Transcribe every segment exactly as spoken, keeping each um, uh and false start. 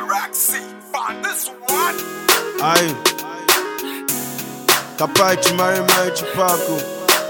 Roxy, on this one. Aye. Capace, Mari Mari Chupaco.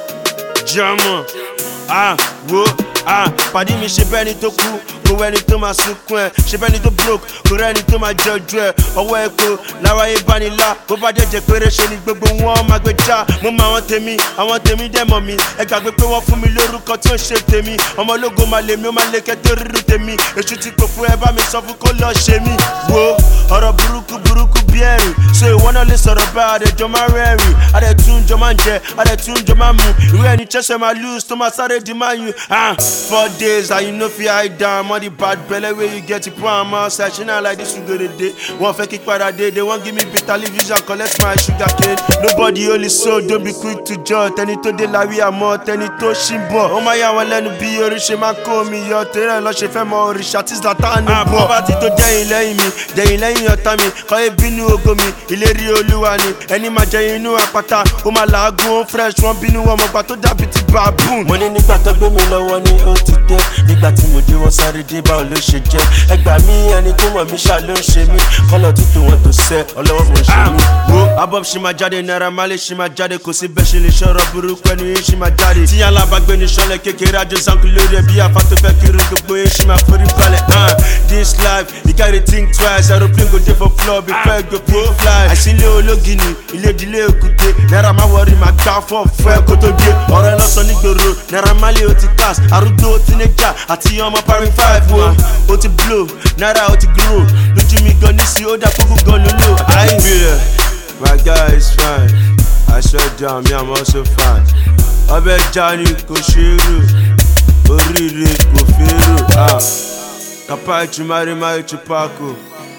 Jama. Ah, wo. Ah, pàdé mi ṣe bẹ́ẹ̀ ni tó kú, kò wẹ́ni tó máa sunkún ẹ̀. Ṣe bẹ́ẹ̀ ni tó broke, kò rẹ́ni tó máa jọjú ẹ̀. Ọwọ́ epo lára ìbánilá, bó bá jẹ́jẹ́ péré ṣe ni gbogbo wọn máa gbé já. Mo mọ àwọn tèmi, àwọn tèmi dẹ̀ mọ̀ mi. Ẹ gbàgbé pé wọ́n fún mi lórúkọ tí ó ṣe tèmi. Ọmọ ológo máa lè mi, ó máa lè kẹ́tọ́ rírú tèmi. Èṣù ti pò fún ẹ bá mi sọ fún kó lọ ṣe mí. Wo ọ̀rọ̀ burúkú burúkú bí ẹ̀rìn. So ìwọ náà lè sọ̀rọ̀ bá àdẹ̀jọ́ máa rẹ́rìn. Àdẹ̀tún jọ máa ń jẹ, àdẹ̀tún jọ máa ń mu. Ìwé ẹni Chelsea máa lose tó máa sáré di máa yun. Ah, four days and you know fi hide down. All the bad belly where you get it from outside. She not like this you go the day. One fake kick para day. They won't give me bitter television, collect my sugar cane. Nobody only so don't be quick to judge. Tẹ́ni tó dé la wí àmọ́, tẹ́ni tó ṣì ń bọ̀. Ó máa yà wọ́n lẹ́nu bí oríṣi máa kó mi yọ. Tẹ́rẹ̀ lọ ṣe fẹ́ mọ òrìṣà tí Zlatan ní bọ̀. Poverty tó dẹ̀yìn lẹ́yìn mi, dẹ̀yìn lẹ́yìn ọ̀tá mi. Kọ́ ebínú ògo mi, ìlérí Olúwa ni. Ẹni máa jẹ inú àpáta, ó máa làágùn fresh. Wọ́n bínú ọmọgbà tó dàbí ti baboon. Mo ní nígbà tó gbé mi lọ́wọ́ ni ó ti dé. Nígbà tí mo dé wọ́n sáré dé báwo ló ṣe jẹ́. Ẹgbà mí ẹni tó mọ̀ mí ṣá ló ń ṣe mí. Kọ́lọ̀ tútù wọn tó sẹ́, ọlọ́wọ́ mo ṣe mí. Wo abọ́ ṣì máa jáde, Naira Marley ṣì máa jáde. Kò sí bẹ́ẹ̀ ṣe lè ṣọ̀rọ̀ burúkú ẹni yín ṣì máa jáde. Tí alábàgbé ní ṣọlẹ̀ kékeré àjọ sanku lórí ẹbí àfa tó fẹ́ kiri gbogbo yín ṣì máa forí balẹ̀. This life, you gotta think twice. Aeroplane go dey for floor before go fit fly. Àìsílẹ̀ ológìní, ilé ìdílé òkúté. Naira máa wọrí máa gbá fọ́ fún ẹ kó tó dé. Ọ̀rọ̀ ẹ lọ́sàn nígboro, Naira Marley ó ti class. Arúgbó teenager àti ọmọ parí five wo. Ó ti blow, Naira ó ti grow. Lójú mi gan nísì ó dá kókó gan ló lò. I feel it, my guy is fine. I swear down, me I'm also fine. Ọbẹ̀ Jani kò ṣe é rò, oríire kò fẹ́ rò. Capace, Mari Mari Chupaco.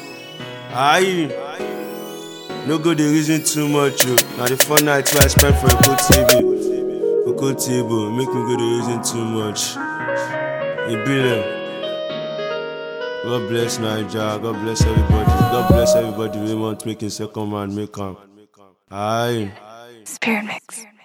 Aye. No go dey reason too much o. Na the fun night wey I spend for Eko T V. Eko table, make me go dey reason too much. E be there. God bless Naija, God bless everybody. God bless everybody wey want make him second man make am. Aye. Spirit Mix.